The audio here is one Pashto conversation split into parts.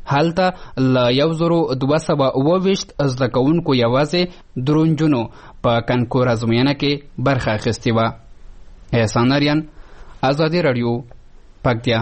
هلته له 1228 زده کوونکو یوازې درو نجونو په کنکور ازموینه کې برخه اخیستې وه. احسان اریان، ازادي راډیو، پکتیا.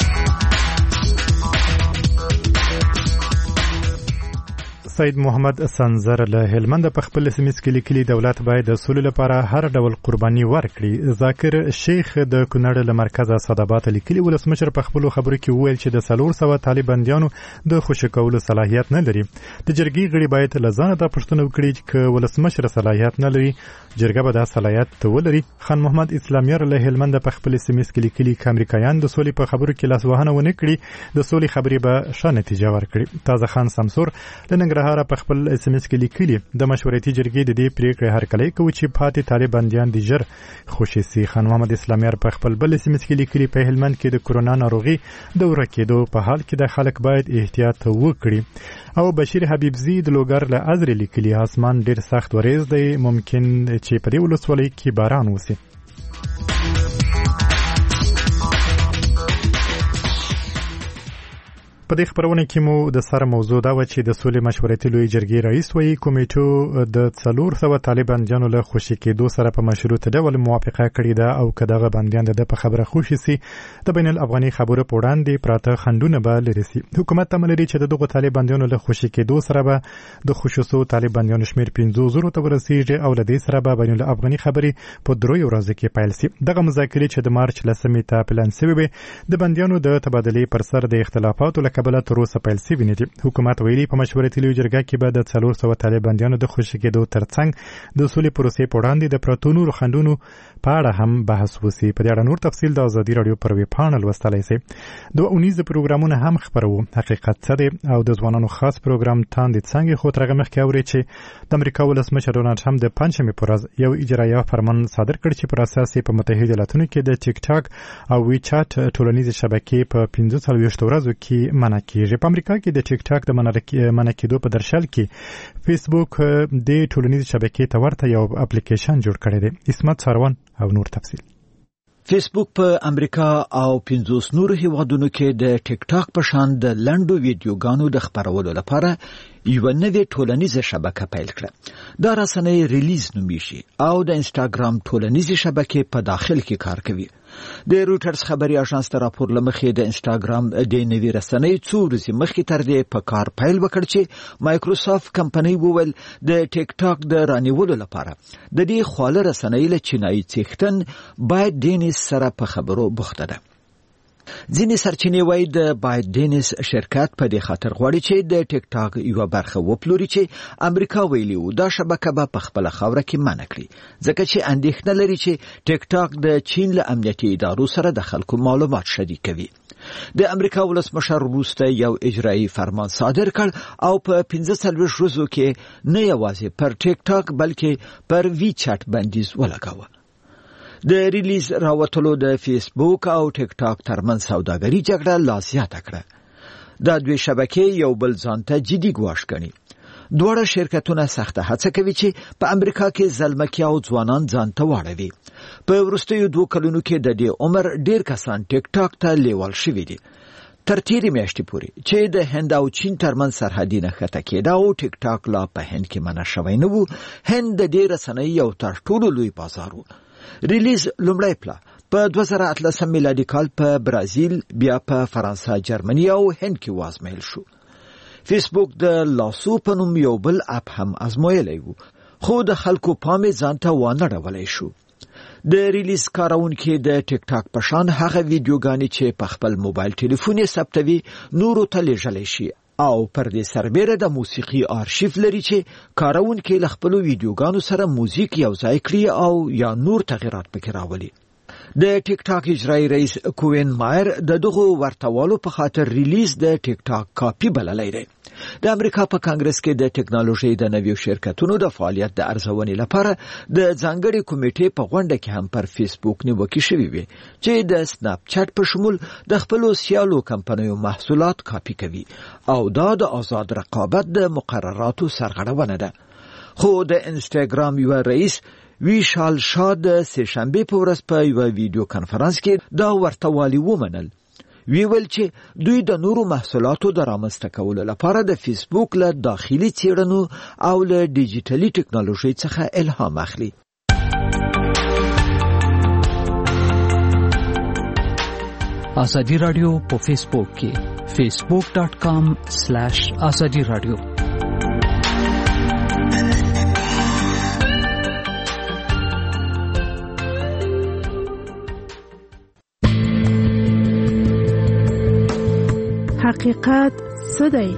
سید محمد سنزر له هلمند په خپل سیمه کې لیکلي دولت باید د سولې لپاره هر ډول قرباني ورکړي. ذاکر شیخ د کونړ له مرکز اسداباد لیکلي ولسمشر په خپل خبرو کې وویل چې د 400 طالباندیانو د خوشی کولو صلاحیت نه لري. د جرګې غړي باید لزانه د پښتنو وکړي چې ولسمشر صلاحیت نه لري، جرګه به د صلاحیت ولري. خان محمد اسلامیار له هلمند په خپل سیمه کې لیکلي چې امریکایان د سولې په خبرو کې لاسوهنه ونه کړي، د سولې خبرې به ښه نتیجه ورکړي. تازه خان سمسور له په خپل SMS کې لیکلي د مشورتي جرګې د دې پریکړې هرکلی کوي چې پاتې طالباندیان د ژر خوشي سي. خان محمد اسلامیار په خپل بل SMS کې لیکلي په هلمند کې د کرونا ناروغي د ورکېدو په حال کې د خلک باید احتیاط وکړي. او بشیر حبیبزی د لوګر له ازر لیکلي اسمان ډیر سخت وریځ دی، ممکن چې په دې ولسوالۍ کې باران وشي. په دې خبرونه کې مو د سره موضوع دا و چې د سولې مشورتي لوی جرګې رئیس وایي کمیټو د 400 طالباندیانو له خوشي کېدو سره په مشروط ډول موافقه کړې ده او که دغه بندیان د په خبره خوشي سي د بین الافغاني خبرو په وړاندې پراته خنډونه به لري سي. حکومت تمه لري چې دغه طالباندیانو له خوشي کېدو سره به د خوشو طالباندیانو شمیر 500 ته ورسیږي او له دې سره به بین الافغاني خبرې په 3 ورځو کې پیل سي. دغه مذاکرې چې د مارچ 10 ته پلان شوی وي د بندیانو د تبادلې پر سر د اختلافاتو کبله تر اوسه پیل شوی نه دي. حکومت ویلي په مشورتي لوی جرګه کې به د 400 طالباندیانو د خوشي کېدو ترڅنګ د سولې پروسې په وړاندې د پروتو نور خنډونو په اړه هم بحث وشي. په دې اړه نور تفصیل د ازادي رادیو پر ویب پاڼل لوستلای شئ. د 19 پروګرامونه هم خبرو حقیقت څه دی او د ځوانانو خاص پروګرام تاندې څنګه خو ترغه مخکې اوري چې د امریکا ولسمشر ډونالډ ټرمپ د پنځمې پر ورځ یو اجرایي فرمان صادر کړ چې پر اساس په متحده ایالاتونو کې د ټیک ټاک او وی چات ټولنیزې شبکې په 45 ورځو کې منع کیږي. په امریکا کې د ټیک ټاک د منع کېدو په درشل کې فیسبوک د ټولنیزې شبکې ته ورته یو اپلیکیشن جوړ کړی دی. اسمت سروان او نور تفصیل. فیسبوک په امریکا او 50 نور هیوادونو کې د ټیک ټاک په شان د لنډو ویډیوګانو د خپرولو لپاره یو نوې ټولنیزه شبکه پیل کړه. دا رسنۍ ریلیز نومیږي او د انستګرام ټولنیزه شبکې په داخل کې کار کوي. د روټرز خبري اژانس ته راپور لمخې د انستګرام د نوې رسنۍ څو ورځې مخکې تر دې په کار پیل وکړ چې مایکروسافت کمپنۍ وویل د ټیک ټاک د رانیولو لپاره د دې خواله رسنۍ له چینایي څښتن باید دینیس سره په خبرو بوخته ده. ځینې سرچینې وایي د باید دینیس شرکت په دې خاطر غواړي چې د ټیک ټاک یو برخه وپلوري چې امریکا ویلي و دا شبکه به په خپل خاوره کې منع کړي ځکه چې اندېښنه لري چې ټیک ټاک د چین له امنیتي ادارو سره د خلکو معلومات شریکوي. د امریکا ولسمشر وروسته یو اجرایي فرمان صادر کړ او په 45 ورځو کې نه یوازې پر ټیک ټاک بلکې پر وی چات بندیز ولګاوه. د ریلیز راوتلو د فیسبوک او ټیک ټاک ترمن سوداګري جګړه لا زیاته کړه. دا دوی شبکې یو بل ځان ته جدي ګواښ ګڼي. دواړه شرکتونه سخته هڅه کوي چې په امریکا کې زلمکي او ځوانان ځان ته واړوي. په وروستیو 2 کلونو کې د دې عمر ډیر کسان ټیک ټاک ته لیوال شوي دي. تر تیرې میاشتې پورې چې د هند او چین ترمن سرحدي نښته کېده او ټیک ټاک لا په هند کې منع شوی نه و، هند د دې رسنۍ یو تر ټولو لوی بازار و. ریلیز لومړی پلا په 2018 میلادي کال په برازیل، بیا په فرانسه، جرمني او هند کې وازمایل شو. فیسبوک د لاسو په نوم یو بل اپ هم ازمویلی و خو د خلکو پام ځان ته وانه ډولی شو. د ریلیز کارونکي د ټیک ټاک په شان هغه ویډیوګانې چې په خپل موبایل ټلیفون یې ثبتوي نورو ته لیږلی شي او پر دې سربېره د موسیقي آرشیف لري چې کارونکي له خپلو ویډیوګانو سره موزیک یوځای کړي او یا نور تغیرات پکې راولي. د ټیک ټاک اجرایي رئیس کوین مایر د دغه ورتوالو په خاطر ریلیز د ټیک ټاک کاپی بللی دی. د امریکا په کانګرس کې د ټکنالوژي د نویو شرکتونو د فعالیت د ارزونې لپاره د ځانګړي کمیټې په غونډه کې هم پر فیسبوک نیوکې شوې وي چې د سناپ چات په شمول د خپلو سیالو کمپنیو محصولات کاپی کوي او دا د آزاد رقابت د مقرراتو سرغړونه ده. خو د انستګرام یو رئیس ویشال شاه د سه‌شنبه په ورځ په یو ویډیو کانفرنس کې دا ورتوالي ومنل. ویل چې دوی د نورو محصولاتو د رامنځته کولو لپاره د فیسبوک له داخلي څېړنو او له ډیجیټلي ټکنالوژۍ څخه الهام اخلي. آزادی رادیو په فیسبوک کې facebook.com/azadi radio. حقیقت څه دی؟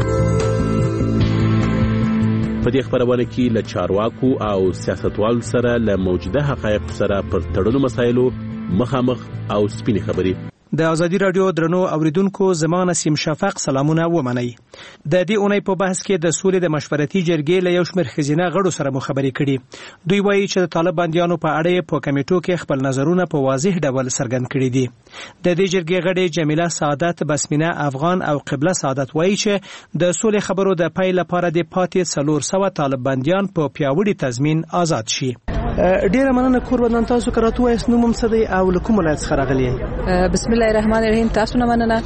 په دې خبرونه کې له چارواکو او سیاستوالو سره له موجوده حقایق سره پر تړلو مسایلو مخامخ او سپینې خبرې. د ازادي رادیو درنو اوریدونکو زمانه سیم شفق سلامونه ومنئ. د دې اونۍ په بحث کې د سولې د مشورتي جرګې له یو شمېر ښځینه غړو سره مو خبرې کړي. دوی وایي چې د طالب بندیانو په اړه په کمیټو کې خپل نظرونه په واضح ډول څرګند کړي دي. د دې جرګې غړي جمیله سعادت، بسمینه افغان او قبله سعادت وایي چې د سولې خبرو د پیل لپاره د پاتې 400 طالب بندیان په پیاوړي تضمین آزاد شي. ډیره مننه قربان تاسو کراتو وایس نوم څه دی او کوم ولایت څخه راغلی؟ بسم الله الرحمن الرحیم. تاسو نه مننه.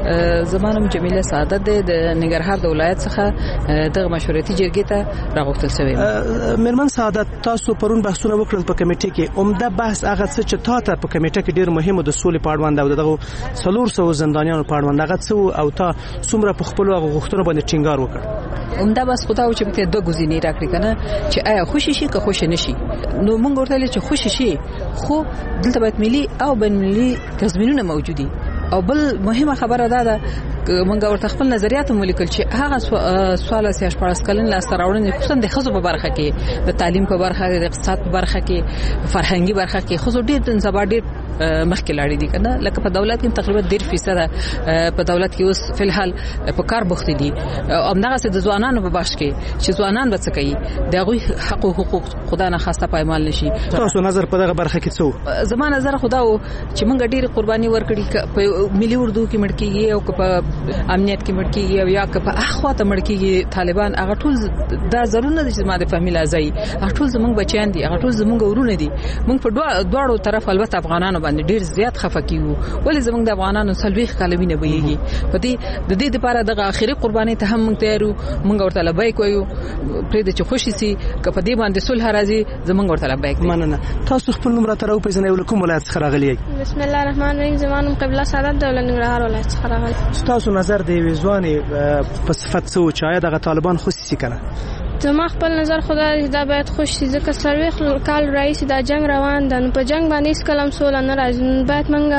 زمانم جمیله سعادت دی د ننګرهار د ولایت څخه د مشورتي جرګې ته راغوښتل شوی. میرمن سعادت، تاسو پرون بحثونه وکړل په کمیټې کې. عمده بحث هغه څه چې تاسو په کمیټه کې ډیر مهم د سولې په اړوند او دغه 400 زندانیانو په اړوند هغه څه او تاسو څومره په خپل غوښتنو باندې ټینګار وکړ؟ عمده بس خدای چې په دوه گزینې راکړي کنه چې آیا خوشی شي که خوش نشي. نو موږ ورته چې خوشی شي، خو دلته باید ملي او بین ملي تضمینونه موجودي. او بل مهمه خبره ده موږ ورته خپل نظریات ولیکل چې هغه سوال سیاش پارس کلن لا سراوړنې خصوصا د خزو په برخه کې، د تعلیم په برخه کې، د اقتصاد په برخه کې، فرهنګي برخه کې خزو ډېر د زبر ډېر مخکې لاړې دي کنه. لکه په دولت کې تقریبا 1.5% په دولت کې اوس په الحال په کار بوخت دي. او همدغه د ځوانانو په باش کې چې ځوانان به څه کوي د هغوی حق او حقوق خدا نه خاصه پایمال نشي. تاسو نظر په دغه برخه کې څه؟ زما نظر خدا او چې موږ ډېر قرباني ورکړي په ملي اردو کې مړکیږي او په امنیت کې مړکیږي او یا په اخواته مړکیږي طالبان. هغه ټول دا ضروري نه دي چې ما د فامیل ازای هغه ټول زموږ بچیان دي، هغه ټول زموږ ورونه دي. موږ په دواړو طرف البته افغانانو باندې ډیر زیات خفه کیو، ولې زموږ د افغانانو سلويخ کالوینه بهيږي. په دې د دې لپاره د اخیری قرباني ته هم موږ تیارو. موږ ورته لبیک وایو پرې د چخوشي سي ک په دې باندې صلح راځي زموږ ورته لبیک. مننه. تاسو خپل نوم راته راوپېژنئ او کوم ولایت څخه راغلی؟ بسم الله الرحمن الرحیم. زمانم قبله سعادت د ننګرهار ولایت څخه راغلی. تاسو نظر دی وزوانې په صفت څه چې آیا د طالبان خصوصي کنه؟ زما خپل نظر خدای دا باید خوش شي ځکه سرویخ کال رئیس دا جنگ روان ده. نو په جنگ باندې هیڅ کلم سوله نه راځي. باید منګه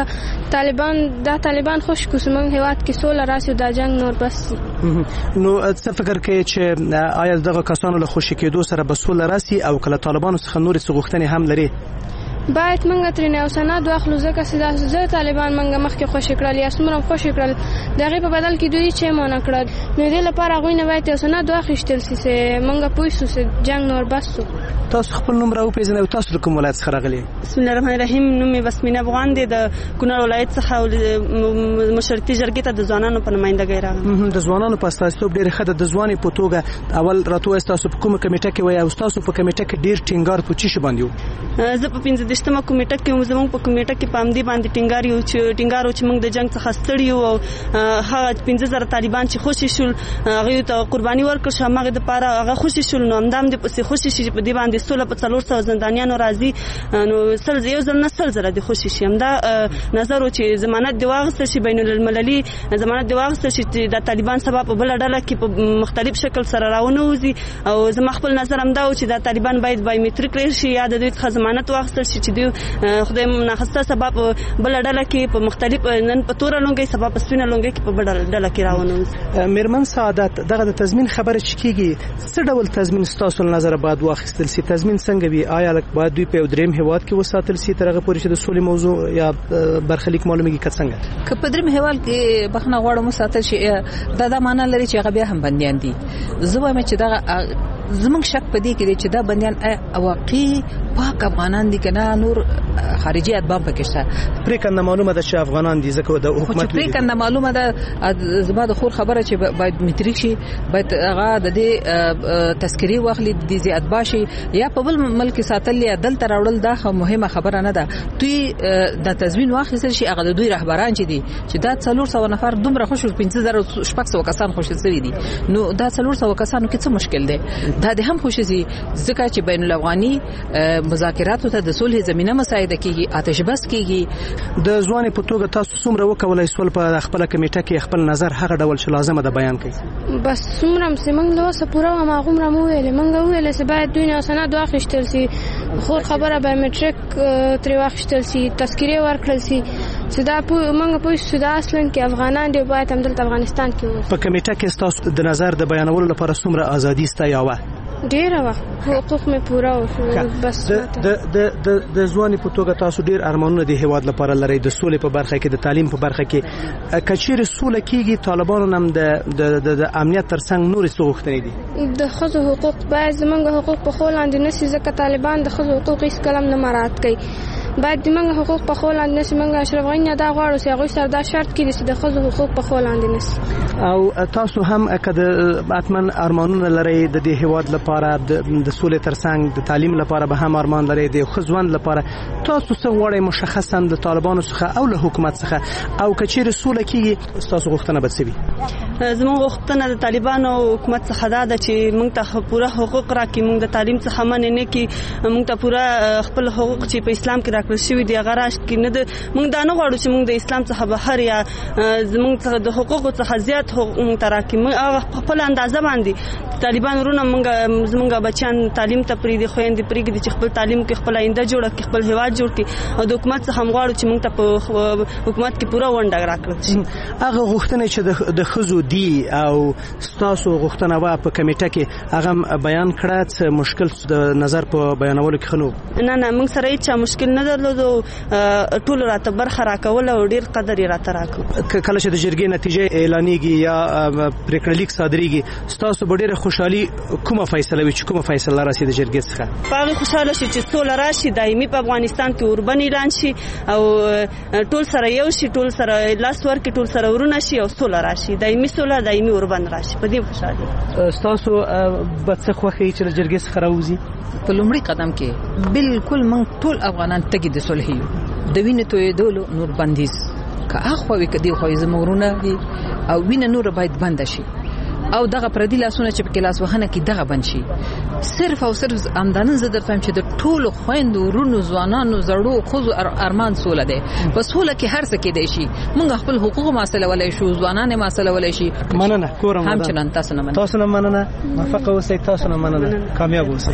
طالبان خوش کوس موږ هیواد کې سوله راشي دا جنگ نور بس. نو څه فکر کوي چې آیا دغه کسانو له خوشی کېدو سره به سوله راشي او کله طالبانو څخه نور څه غوښتنې هم لري؟ باید منګه ترنه او سند واخلو ځکه چې دا طالبان منګه مخکې خوشی کړل یا سمره خوشی کړل دغه په بدل کې دوی چې مونږ کړل. نو دې لپاره غوښنه باید او سند واخیستل سي منګه پوښتنه سي جنگ نور بس. تاسو خپل نوم راوپېژنئ او تاسو کوم ولایت څخه راغلی؟ بسم الله الرحمن الرحیم. نوم مې بسمینه افغان دی د کونړ ولایت څخه مشورتي جرګې ته د ځوانانو په نمائندګۍ راغلم. د ځوانانو په استازیتوب ډېر ښه د ځواني په توګه اول راته تاسو په کومه کمیټه کې وای او تاسو په کمیټه کې ډېر ټینګار پوچی شو باندې؟ زه په 15مه کمیټه کې زموږ په کمیټه کې پام دی باندې ټینګار چې موږ د جنگ څخه ستړي یو او هغه 15000 طالبان چې خوشي شول هغه ته قرباني ورکړ شو هغه د پاره هغه خوشي شول. نو همدام د پسې خوشي شي په دې باندې سوله په 400 زندانیانو راځي. نو سل یو ځل نه سل زره د خوشي شي. همدا نظر و چې ضمانت دی واغسته شي بین المللي ضمانت دی واغسته شي چې د طالبان سبب په بل ډله کې په مختلف شکل سره راونوزي. او زما خپل نظر همدا و چې د طالبان باید بایومټریک شي یا د دوی څخه ضمانت واغسته شي چې دوی خدای مناخسته سبب بل ډله کې په مختلف نن په تور لونګي سبب په سپینه لونګي کې په بل ډله کې راونوزي. میرمن سعادت دغه د تضمین خبره چې کیږي څه ډول تضمین ستاسو نظر باید واخیستل سي؟ تضمین څنګه وي؟ آیا باید دوی په دریم هیواد کې وساتل سي ترغه پورې چې د سولې موضوع یا برخلیک معلومیږي که څنګه؟ که په دریم هیواد کې بخنه غواړم وساتل شي دا معنی لري چې هغه بیا هم بنديان دي. زه وایم چې دا زمونږ شک پدې کې چې دا بنديان واقعي پاک افغانان دي کنه نور خارجي اتباع پکې شته. پریکنده معلومه ده چې افغانان دي ځکه د حکومت پریکنده معلومه ده. زما د خور خبره چې باید متریک شي، باید هغه د دې تذکری واخلي د دې اتباع شي یا په بل ملک ساتل یا دلته راوړل دا مهمه خبره نه ده. دوی د تضمین واخیستل شي هغه د دوی رهبران چې دي چې دا 400 نفر دومره خوشو 15600 کسان خوشل شوی دي. نو دا 400 کسانو کې څه مشکل دی؟ دا د هم خوشي ځکه چې بین الافغاني مذاکراتو ته د صلح زمينه مساعده کیږي، آتش بس کیږي. د ځواني په توګه تاسو څومره وکولای سول په خپل کمیټه کې خپل نظر هغه ډول چې لازمه ده بیان کړئ؟ بس څومره سیمنګ له وسه پورا ما غومره مو ویلې منګه ویلې چې باید دوی نه سند واخیستل سي، خو خبره بایومټریک تری واخیستل سي، تذکره ورکړل سي چې دا منګه پوه شو دا اصلا کې افغانان دی باید هم دلته افغانستان کې وي. په کمیټه کې تاسو د نظر د بیانولو لپاره څومره ازادي ستا یاوه؟ ډیره وه، حقوق مې پوره وشو. بس د ځواني په توګه تاسو ډیر ارمانونه د هیواد لپاره لري، د سولې په برخه کې، د تعلیم په برخه کې. کچېرې سوله کېږي طالبانو هم د امنیت ترڅنګ نورې څه غوښتنې دي؟ د ښځو حقوق باید زموږ حقوق په خو لاندې نشي ځکه طالبان د ښځو حقوق هیڅ کله نه مراعات کوي. باید د موږ حقوق په خو لاندې نشي. موږ اشرف غنی دا غواړو چې هغوی سره دا شرط کړي چې د ښځو حقوق په خو لاندې نشي. او تاسو هم که د اتمن ارمانونه لري د دې هیواد لپاره، د سولې ترڅنګ د تعلیم لپاره به هم ارمان لري، د ښځوند لپاره تاسو څه غواړئ مشخصا د طالبانو څخه او له حکومت څخه؟ او کچېرې سوله کېږي تاسو غوښتنه به څه وي؟ زموږ غوښتنه د طالبانو او حکومت څخه ده چې موږ ته پوره حقوق راکړي، موږ د تعلیم څخه منع نه کړي، موږ ته پوره خپل حقوق چې په اسلام کې راکړل شوي دي هغه راشي نه. موږ دا نه غواړو چې موږ د اسلام څخه بهر یا زموږ څخه د حقوقو څخه زیات حقوق موږ ته راکړي. موږ هغه خپل اندازه باندې طالبان ورونه زموږ بچیان تعلیم ته پریږدي، خويندې پریږدي چې خپل تعلیم کې خپل آینده جوړ کړي، خپل هیواد جوړ کړي. او د حکومت څخه هم غواړو چې موږ ته په حکومت کې پوره ونډه راکړل شي. هغه غوښتنه چې د ښځو دی او ستاسو غوښتنه وا په کمیټه کې هغه بیان کړه، څه مشکل د نظر په بیانولو کې خنو؟ نه موږ سره هیڅ مشکل نه درلودو، ټول راته برخه راکول او ډیر قدر یې راته راکو. کله چې د جرګې نتیجه اعلانېږي یا پریکړه لیک صادریږي ستاسو به ډیره خوشحالي کومه فیصله وي چې کومه فیصله راشي د جرګې څخه؟ هغه خوشاله شي چې سوله راشي، دایمي په افغانستان کې اوربن اعلان شي او ټول سره یو شي، ټول سره لاس ورکړي، ټول سره ورونه شي او سوله راشي، دایمي سوله، دایمي اوربن راشي. په دې خوشاله تاسو به څه خوښي چې د جرګې څخه راوځي؟ په لومړي قدم کې بالکل موږ ټول افغانان تګي د صلح یو، د وینې تویېدلو نور بندیز که اخوا وي که دی خو زمورونه دي او وینه نور باید بند شي او دغه پردي لاسونه چې په کلاس وهنه کې دغه بند شي. صرف او صرف امدانن زه درته چې د ټولو خويندو ورونو ځوانانو زړو خوځو ارمان سوله ده. په سوله کې هر څه کې دی شي. موږ خپل حقوق مسله ولای شو، ځوانان مسله ولای شي. مننه کورم هم چنان تاسو نه مننه. تاسو نه مننه، موفق اوسئ. تاسو نه مننه، کامیاب اوسئ.